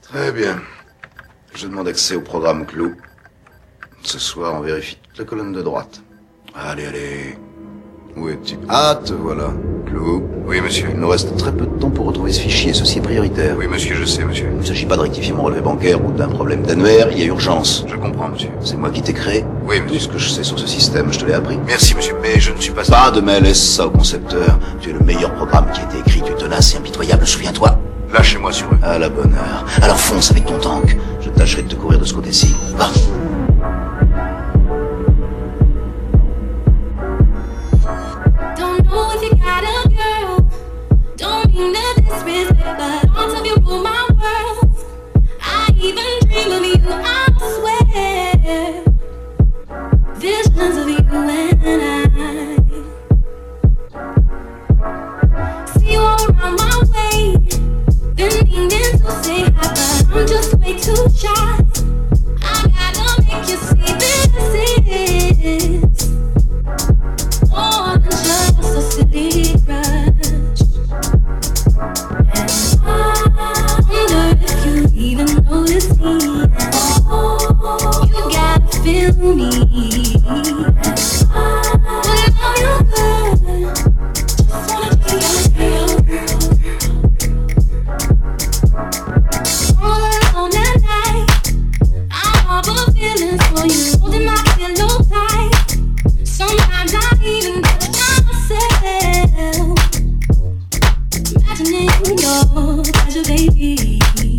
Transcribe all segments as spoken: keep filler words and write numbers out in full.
Très bien. Je demande accès au programme Clou. Ce soir, on vérifie toute la colonne de droite. Allez, allez. Où es-tu? Ah, te voilà. Clou. Oui, monsieur. Il nous reste très peu de temps pour retrouver ce fichier. Ceci est prioritaire. Oui, monsieur, je sais, monsieur. Il ne s'agit pas de rectifier mon relevé bancaire ou d'un problème d'annuaire. Il y a urgence. Je comprends, monsieur. C'est moi qui t'ai créé. Oui, monsieur. Tout ce que je sais sur ce système, je te l'ai appris. Merci, monsieur, mais je ne suis pas... Pas de mail, laisse ça au concepteur. Tu es le meilleur programme qui a été écrit. Tu es tenace et impitoyable, souviens-toi. Lâchez-moi sur eux. À la bonne heure. Alors fonce avec ton tank. Je tâcherai de te courir de ce côté-ci. Va. Don't know if you got a girl. Don't mean to disrespect, but on top you rule my world. I even dream of you, I swear. Visions of you and I. See you all around my way. Been meaning to say hi, but I'm just way too shy. I gotta make you see this is more than just a silly crush. And I wonder if you even notice me. You gotta feel me. And I love you good. Just wanna be your girl. All alone at night, I harbor feelings for you, holding my pillow tight. Sometimes I even touch myself, imagining your pleasure, baby.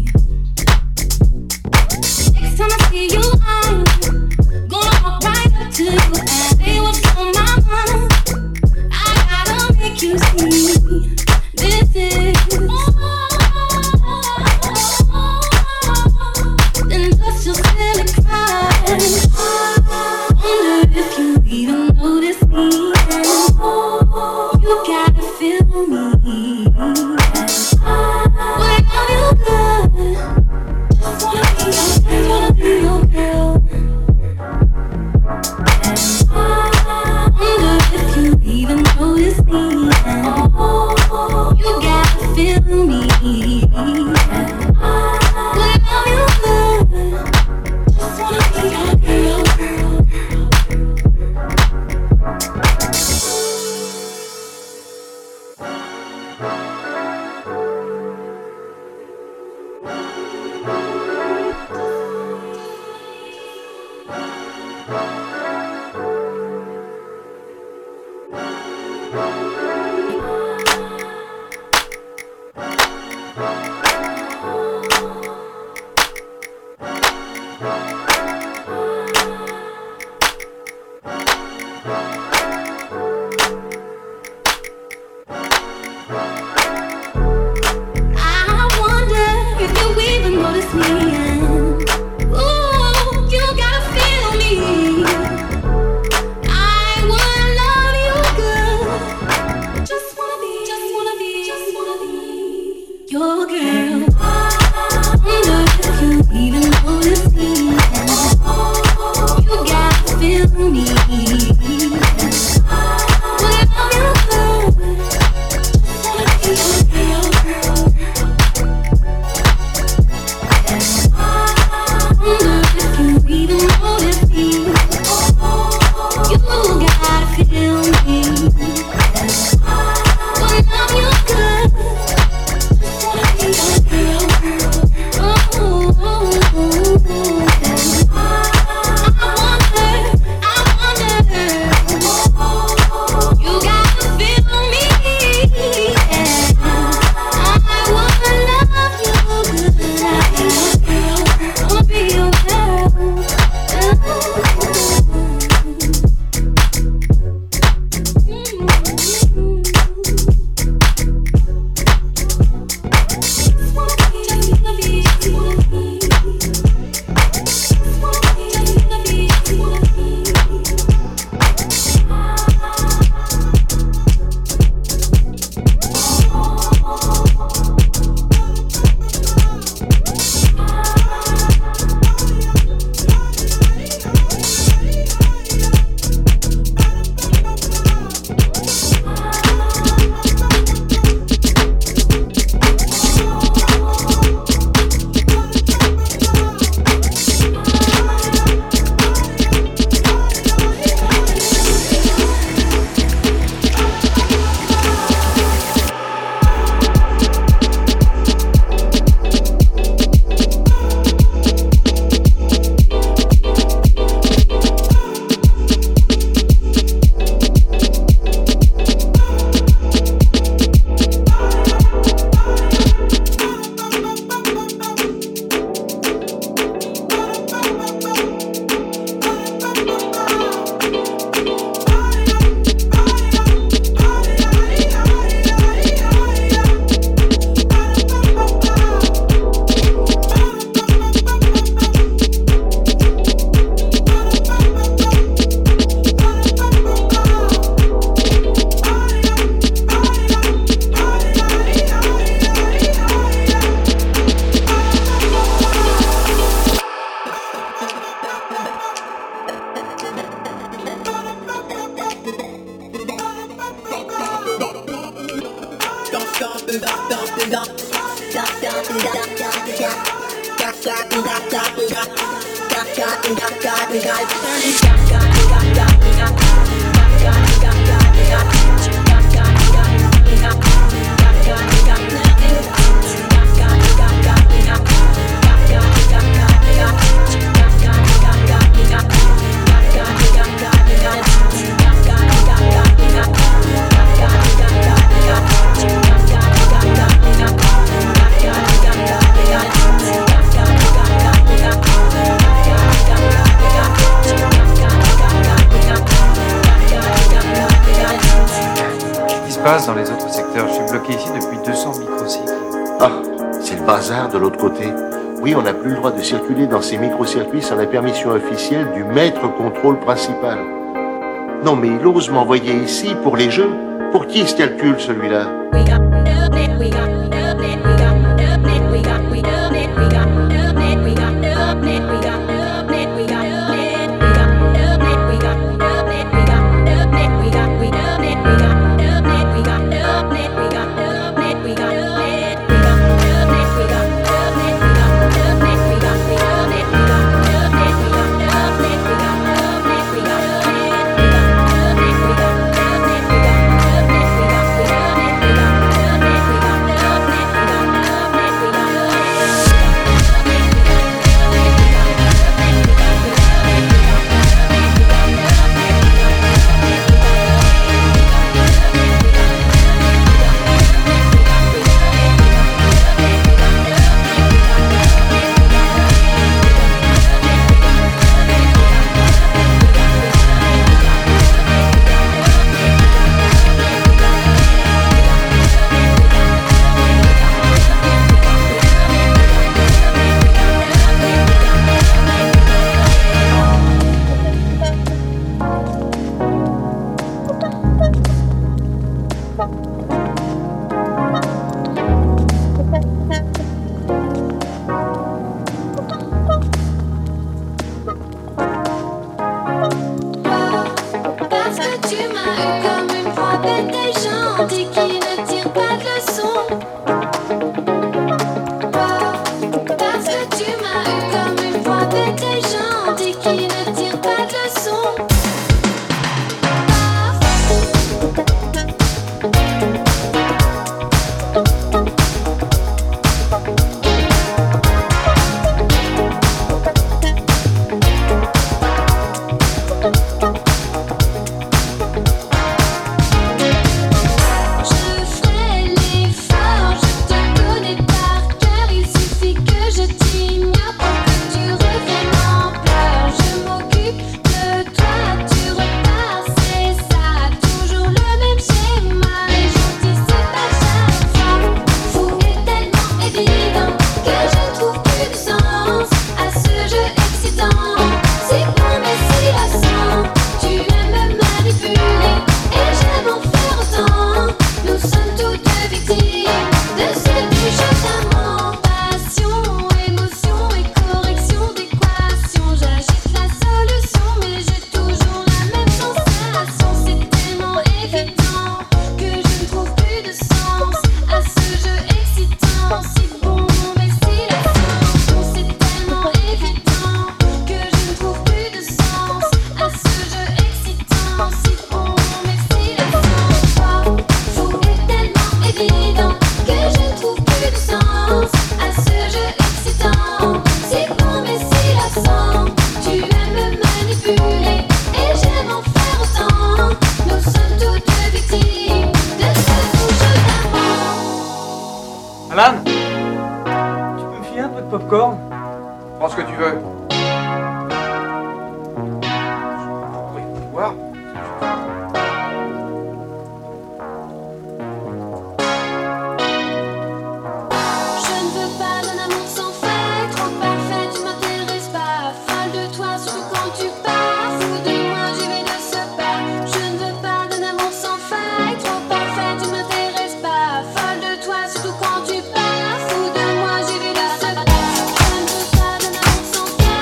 Next time I see you, I'm gonna walk right up to you and say what's on my mind. I gotta make you see this is then just your silly cry. Wonder if you even notice me. You gotta feel me. When I feel good, just wanna be your girl, wanna be your girl. And I wonder if you even notice me. You gotta feel me. And when I feel good, just wanna be your girl, girl, girl. Dans les autres secteurs. Je suis bloqué ici depuis deux cents microcycles. Ah, c'est le bazar de l'autre côté. Oui, on n'a plus le droit de circuler dans ces microcircuits sans la permission officielle du maître contrôle principal. Non, mais il ose m'envoyer ici pour les jeux. Pour qui se calcule celui-là? Alan, tu peux me filer un peu de popcorn? Prends ce que tu veux. Oui, voir. Surtout quand tu pars, fou de moi, j'y vais de ce pas. Je ne veux pas d'un amour sans fin.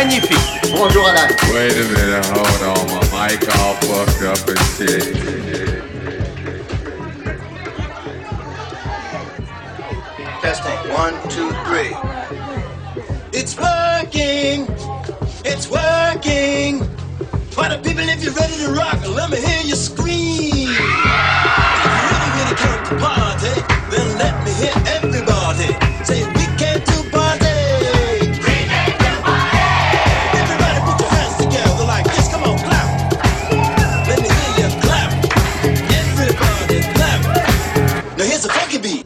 Magnifique. Bonjour Alan. Wait a minute, hold on, my mic all fucked up and shit. Testing, one, two, three. It's working, it's working. Why the people, if you're ready to rock, let me hear you scream. If you really, really came to party, then let me hear everybody say we came to party. We came to party. Everybody put your hands together like this, come on, clap. Let me hear you clap. Everybody clap. Now here's a funky beat.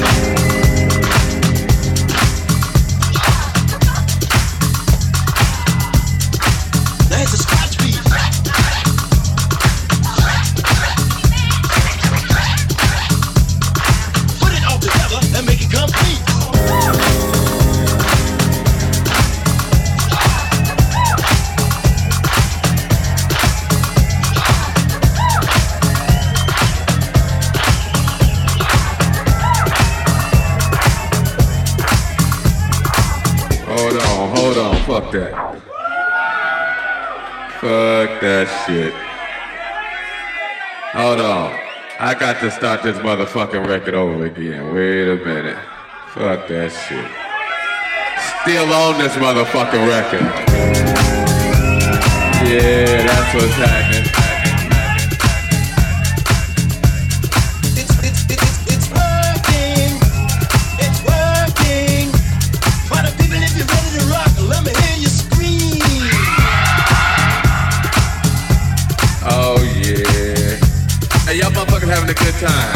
Fuck that. Fuck that shit. Hold on. I got to start this motherfucking record over again. Wait a minute. Fuck that shit. Still on this motherfucking record. Yeah, that's what's happening. Y'all motherfuckers having a good time.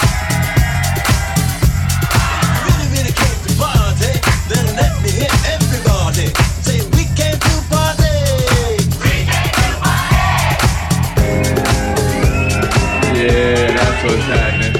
Really, really came to party. Then let me hear everybody say we came to party. We came to party. Yeah, that's what's happening.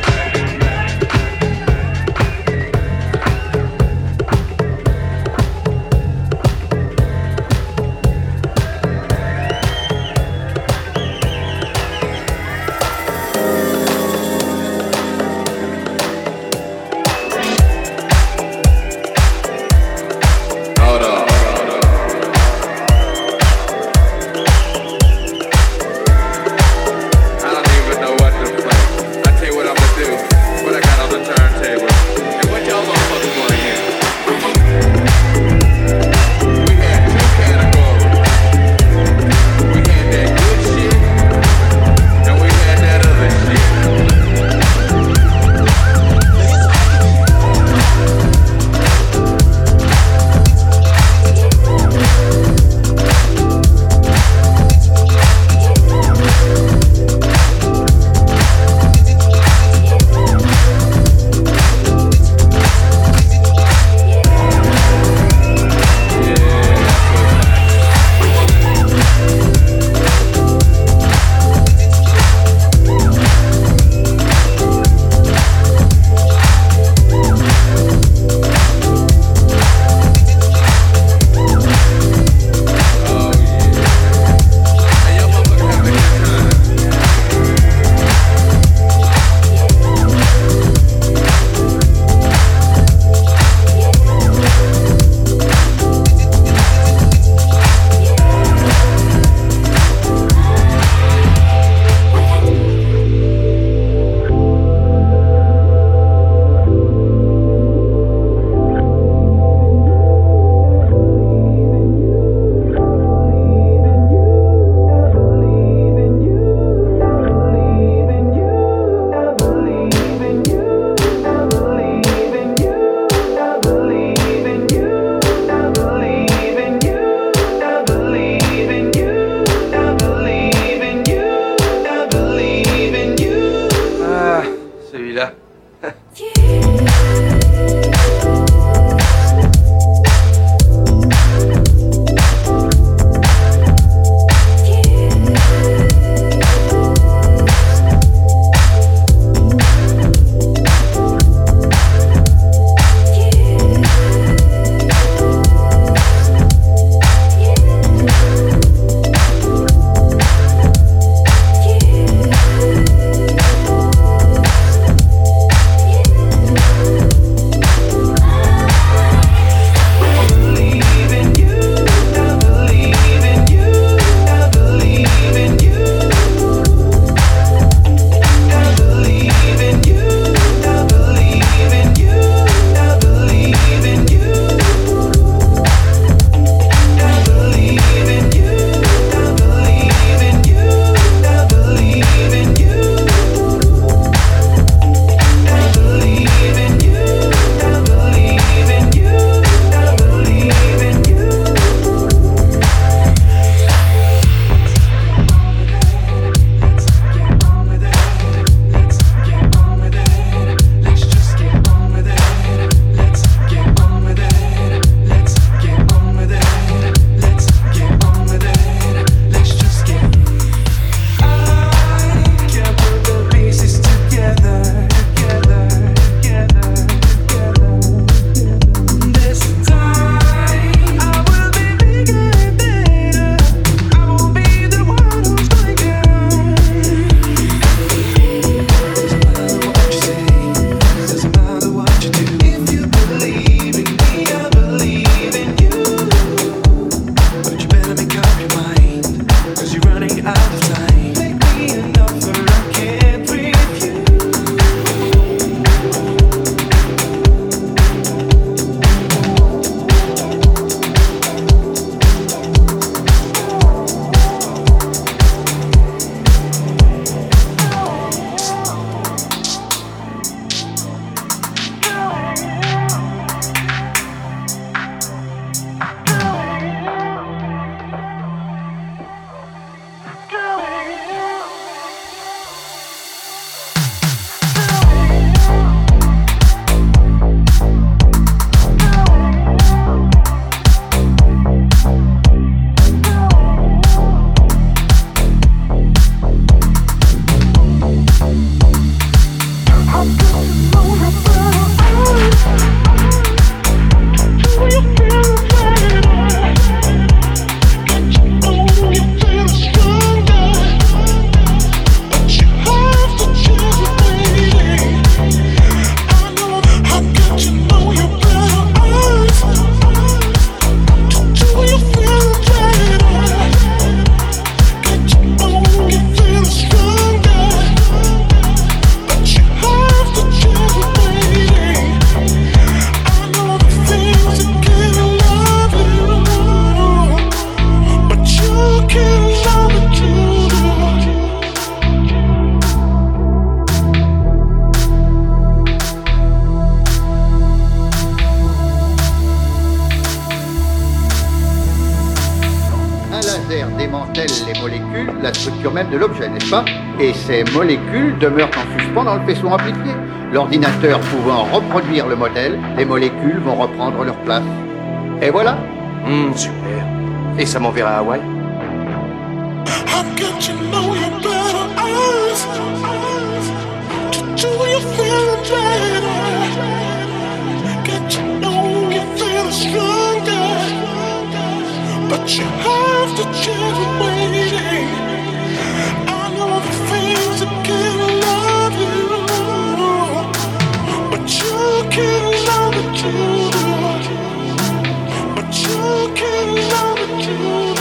laser démantèle les molécules, la structure même de l'objet, n'est-ce pas? Et ces molécules demeurent en suspens dans le faisceau amplifié. L'ordinateur pouvant reproduire le modèle, les molécules vont reprendre leur place. Et voilà. Hum, super. Et ça m'enverra à Hawaï? How could you know you better eyes to do you feel better? Can't you know you feel stronger? But you have to change waiting. I know the things that can love you, but you can't love it too. But you can't love it too.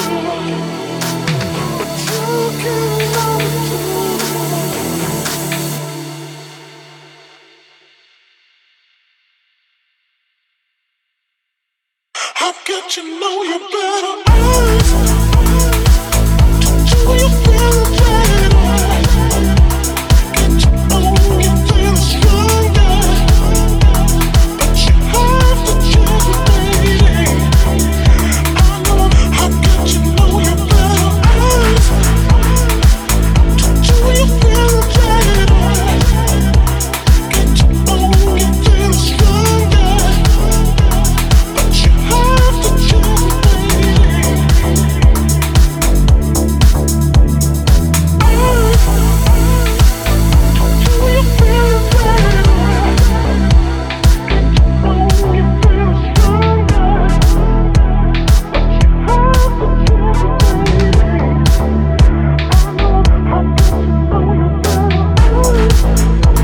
How could you know you better eyes to do you feel better? Can't you know you feel stronger? But you have to change waiting. I know. How could you know you better eyes to do you feel better? Can't you know you feel stronger? Have to change waiting. Do you feel better? Oh, you feel stronger. But you have to change waiting. I know. How could you know you better?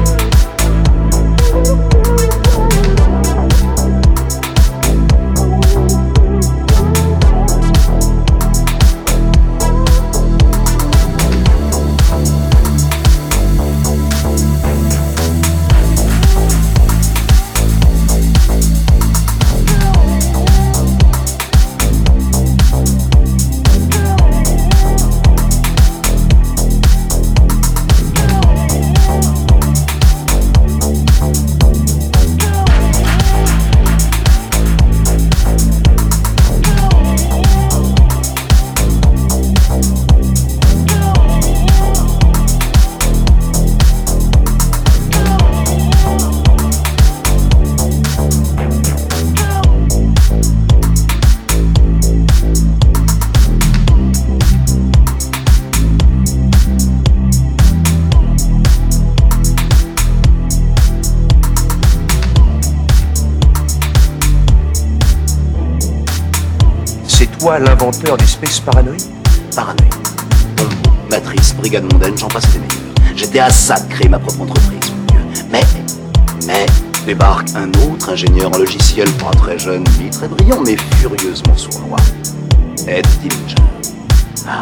Toi, l'inventeur du space paranoïde? Paranoïde. Bon, Matrice, Brigade Mondaine, j'en passe des meilleurs. J'étais à ça de créer ma propre entreprise, mon Dieu. Mais, mais, débarque un autre ingénieur en logiciel, pas très jeune, ni très brillant, mais furieusement sournois. Ed Dillinger. Ah.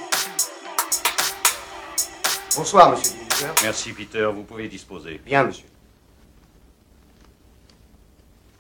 Bonsoir, monsieur le directeur. Merci, Peter. Vous pouvez disposer. Bien, monsieur.